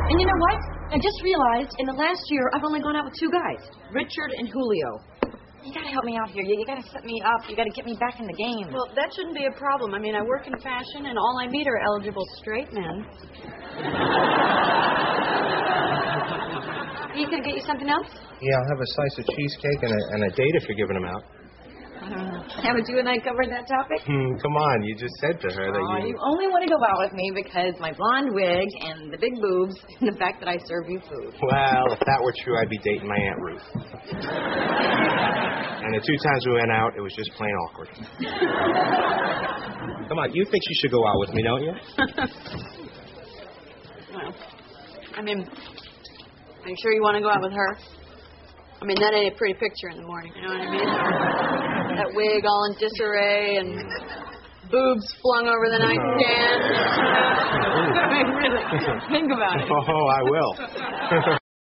And you know what? I just realized in the last year I've only gone out with 2 guys, Richard and Julio. You gotta help me out here. You gotta set me up. You gotta get me back in the game. Well, that shouldn't be a problem. I mean, I work in fashion, and all I meet are eligible straight men. He gonna get you something else? Yeah, I'll have a slice of cheesecake and a date if you're giving them out. Haven't you and I covered that topic? Come on, you just said to her that you only want to go out with me because my blonde wig and the big boobs and the fact that I serve you food. Well, if that were true, I'd be dating my Aunt Ruth. And the 2 times we went out, it was just plain awkward. Come on, you think she should go out with me, don't you? Well, I mean, are you sure you want to go out with her? I mean, that ain't a pretty picture in the morning, you know what I mean? That wig all in disarray and boobs flung over the nightstand. I mean, really, think about it. Oh, I will.